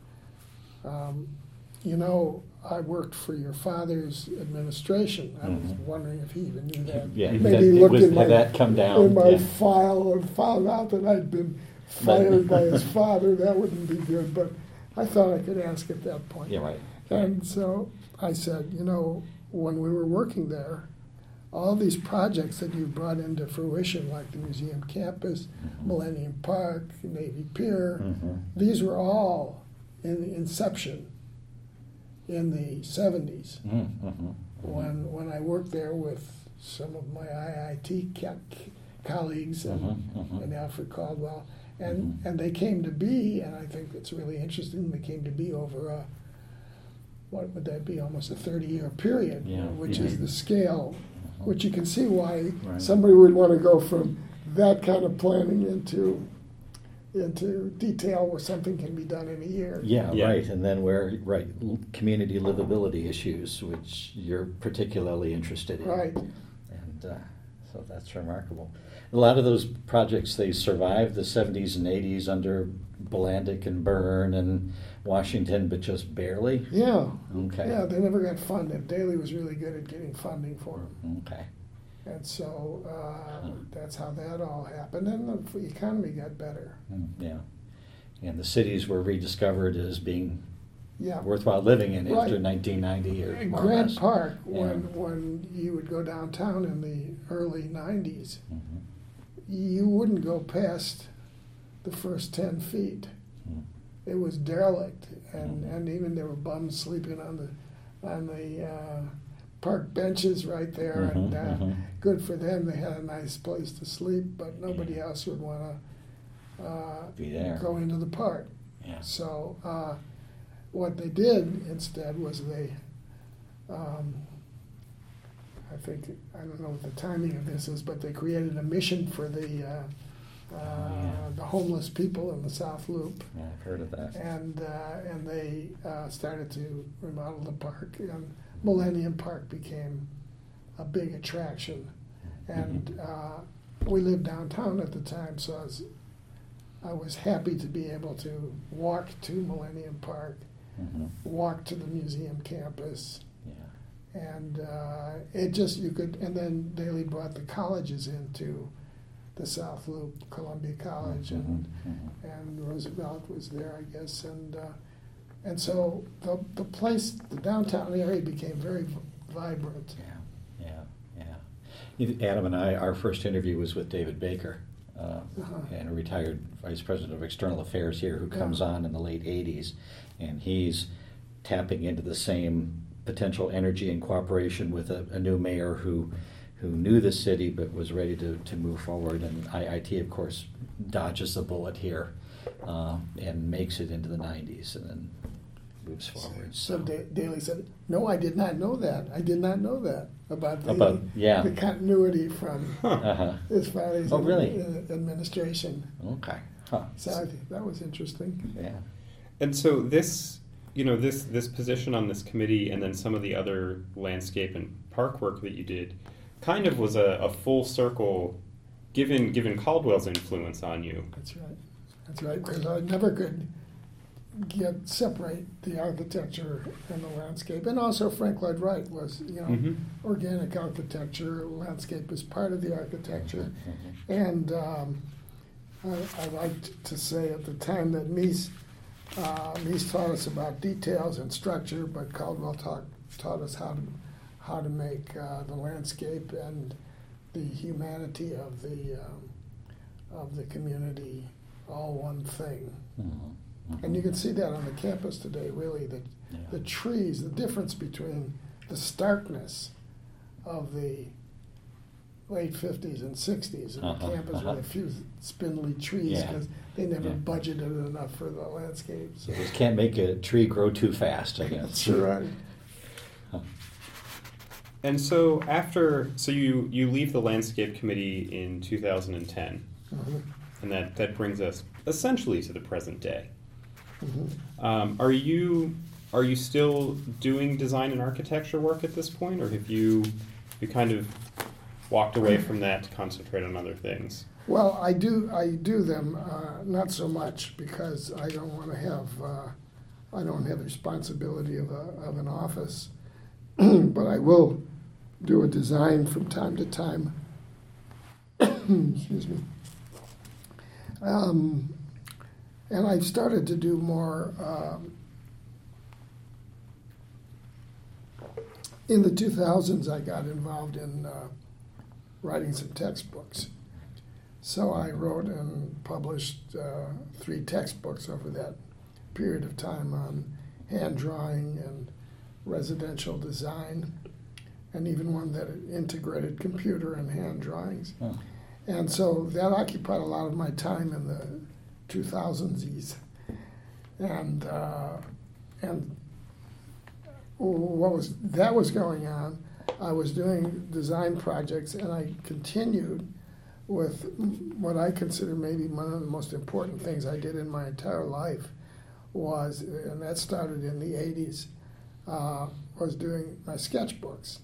I worked for your father's administration. I was Mhm. wondering if he even knew that. Yeah, Maybe he looked in had that come down. in my Yeah. file and found out that I'd been fired by his father. That wouldn't be good, but I thought I could ask at that point. Yeah, right. And so I said, when we were working there, all these projects that you brought into fruition, like the museum campus, Millennium Park, Navy Pier, Mhm. these were all in the inception in the 70s Mhm. when I worked there with some of my IIT colleagues and Alfred Caldwell. And they came to be, and I think it's really interesting, they came to be over what would that be, almost a 30-year period, Yeah. which Yeah. is the scale, which you can see why Right. somebody would want to go from that kind of planning into detail where something can be done in a year. Yeah, Yeah. right. And then community livability issues, which you're particularly interested in. Right. And so that's remarkable. A lot of those projects, they survived the 70s and 80s under Blandick and Byrne and Washington, but just barely. Yeah. Okay. Yeah, they never got funded. Daley was really good at getting funding for them. Okay. And so that's how that all happened. And the economy got better. Yeah. And the cities were rediscovered as being Yeah. worthwhile living in Right. after 1990 or more or Grant less. Park, Yeah. when you would go downtown in the early 90s, Mhm. you wouldn't go past the first 10 feet. Mhm. It was derelict, and, Mhm. and even there were bums sleeping on the park benches right there, Mhm, and mhm. good for them. They had a nice place to sleep, but nobody else would want to Be there. go into the park. Yeah. So what they did instead was they, I think, I don't know what the timing of this is, but they created a mission for the homeless people in the South Loop. Yeah, I've heard of that. And they started to remodel the park, and Millennium Park became a big attraction. And we lived downtown at the time, so I was happy to be able to walk to Millennium Park, walk to the museum campus, Yeah. and it just, you could, and then Daley brought the colleges into the South Loop, Columbia College, and Roosevelt was there, I guess, and so the place, the downtown area became very vibrant. Yeah. Adam and I, our first interview was with David Baker, and a retired vice president of external affairs here, who comes on in the late '80s, and he's tapping into the same potential energy and cooperation with a new mayor who knew the city but was ready to move forward. And IIT, of course, dodges the bullet here and makes it into the '90s and then moves forward. So Daley said, "No, I did not know that. I did not know that about the continuity from his father's administration." Okay. Huh. So I think that was interesting. Yeah. And so this position on this committee, and then some of the other landscape and park work that you did, kind of was a full circle, given Caldwell's influence on you. That's right. That's right. Because I never could separate the architecture and the landscape, and also Frank Lloyd Wright was, organic architecture, landscape is part of the architecture, and I liked to say at the time that Mies taught us about details and structure, but Caldwell taught us how to make the landscape and the humanity of the community all one thing. And you can see that on the campus today, really, the trees, the difference between the starkness of the late 50s and 60s in the campus with a few spindly trees because they never budgeted enough for the landscape. So. You just can't make a tree grow too fast, I guess. That's right. And so you leave the landscape committee in 2010, and that brings us essentially to the present day. Are you still doing design and architecture work at this point, or have you kind of walked away from that to concentrate on other things? Well, I do them, not so much because I don't want to have I don't have responsibility of an office, but I will do a design from time to time. Excuse me. And I've started to do more. In the 2000s, I got involved in writing some textbooks. So I wrote and published 3 textbooks over that period of time on hand drawing and residential design, and even one that integrated computer and hand drawings. And so that occupied a lot of my time in the 2000s, and what was going on, I was doing design projects, and I continued with what I consider maybe one of the most important things I did in my entire life was, and that started in the 80s, was doing my sketchbooks.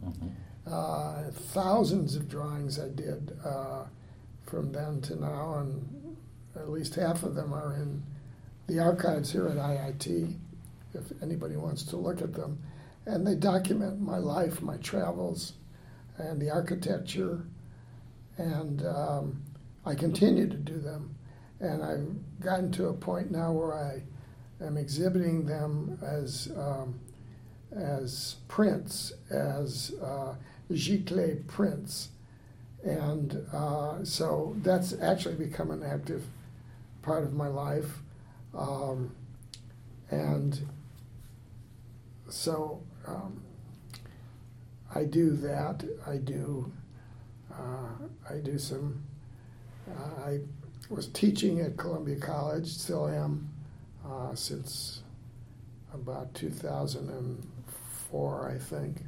Thousands of drawings I did from then to now, and at least half of them are in the archives here at IIT, if anybody wants to look at them. And they document my life, my travels, and the architecture. And I continue to do them. And I've gotten to a point now where I am exhibiting them as prints, as giclée prints. And so that's actually become an active part of my life. And so I do that. I do some. was teaching at Columbia College, still am, since about 2004, I think.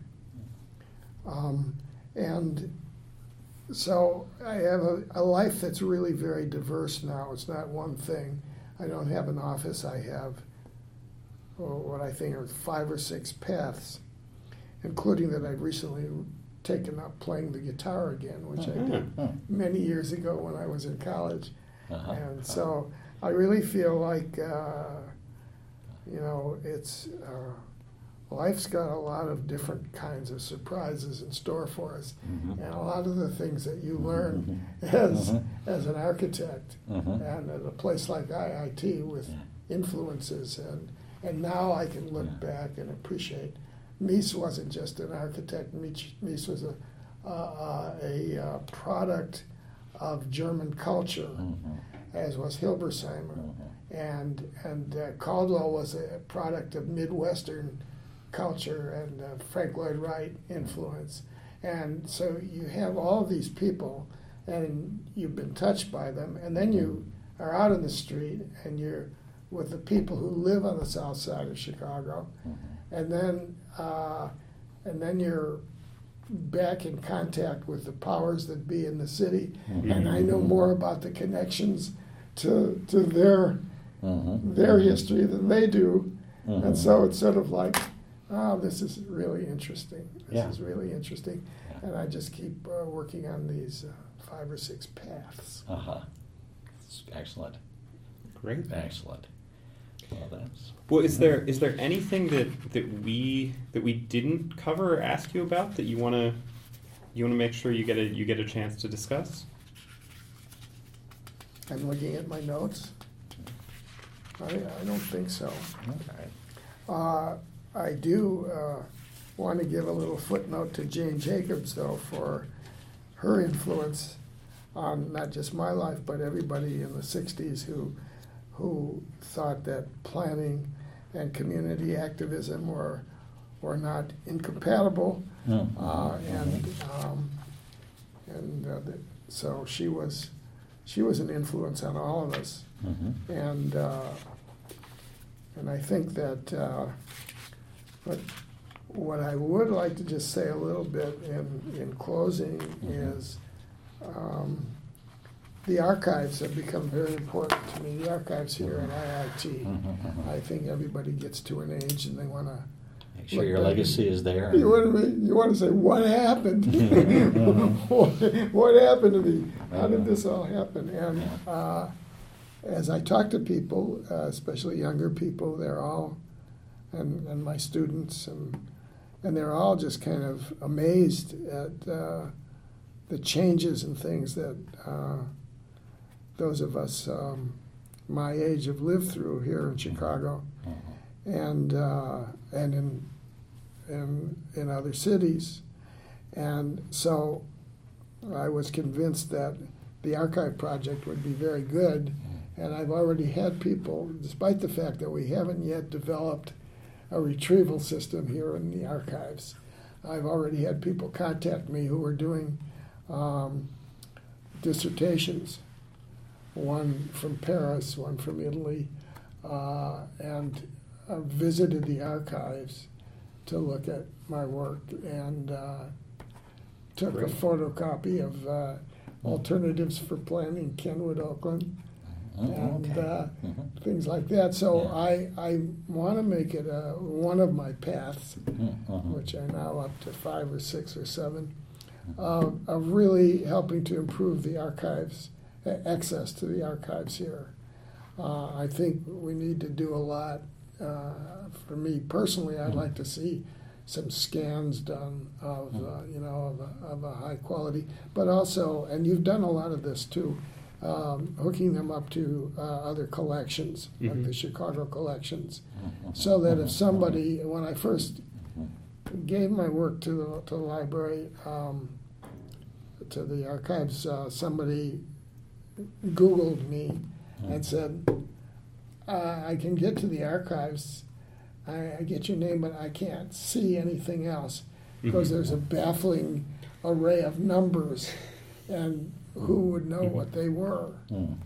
And so I have a life that's really very diverse now. It's not one thing. I don't have an office. I have what I think are 5 or 6 paths, including that I've recently taken up playing the guitar again, which I did many years ago when I was in college. And so I really feel like, it's life's got a lot of different kinds of surprises in store for us, and a lot of the things that you learn as an architect and at a place like IIT with influences, and now I can look back and appreciate. Mies wasn't just an architect. Mies was a product of German culture, as was Hilbersheimer, and Caldwell was a product of Midwestern culture and Frank Lloyd Wright influence. And so you have all these people, and you've been touched by them, and then you are out in the street, and you're with the people who live on the south side of Chicago, and then you're back in contact with the powers that be in the city, and I know more about the connections to their history than they do, and so it's sort of like, oh, this is really interesting. This is really interesting, and I just keep working on these 5 or 6 paths. Excellent. Great. Excellent. Well, is there anything that we didn't cover or ask you about that you want to make sure you get a chance to discuss? I'm looking at my notes. I don't think so. Okay. I do want to give a little footnote to Jane Jacobs, though, for her influence on not just my life, but everybody in the 60s who thought that planning and community activism were not incompatible, so she was an influence on all of us, and I think that. But what I would like to just say a little bit in closing is the archives have become very important to me. The archives here at IIT. I think everybody gets to an age and they want to make sure your legacy is there. You want to say, what happened? What happened to me? How did this all happen? And as I talk to people, especially younger people, they're all, and my students, and they're all just kind of amazed at the changes and things that those of us my age have lived through here in Chicago, and in other cities. And so I was convinced that the archive project would be very good, and I've already had people, despite the fact that we haven't yet developed a retrieval system here in the archives, I've already had people contact me who are doing dissertations, one from Paris, one from Italy, and visited the archives to look at my work, and took a photocopy of Alternatives for Planning Kenwood, Oakland, and things like that. So I want to make it one of my paths, which are now up to 5 or 6 or 7, of really helping to improve the archives, access to the archives here. I think we need to do a lot. For me personally, I'd like to see some scans done of of a high quality, but also, and you've done a lot of this too, hooking them up to other collections, like the Chicago collections, so that if somebody, when I first gave my work to the library, to the archives, somebody Googled me and said, I can get to the archives, I get your name, but I can't see anything else, because there's a baffling array of numbers, and who would know what they were?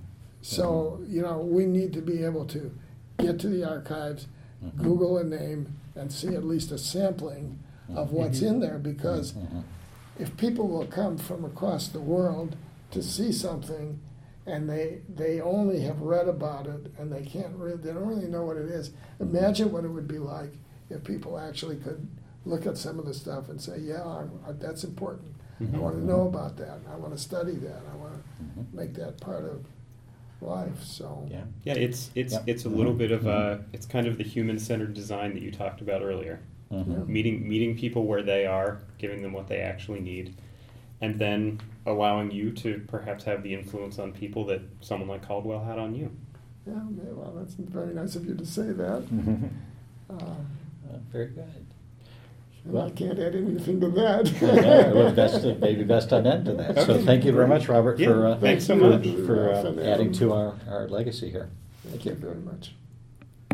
So, we need to be able to get to the archives, Google a name, and see at least a sampling of what's in there, because if people will come from across the world to see something and they only have read about it and they don't really know what it is, imagine what it would be like if people actually could look at some of the stuff and say, yeah, that's important. I want to know about that. I want to study that. I want to make that part of life. So yeah, it's a little bit of it's kind of the human-centered design that you talked about earlier. Meeting people where they are, giving them what they actually need, and then allowing you to perhaps have the influence on people that someone like Caldwell had on you. Yeah, well, that's very nice of you to say that. Very good. Well, I can't add anything to that. Maybe best on end to that. So thank you very much, Robert, Thanks so much for adding to our legacy here. Thank you very much.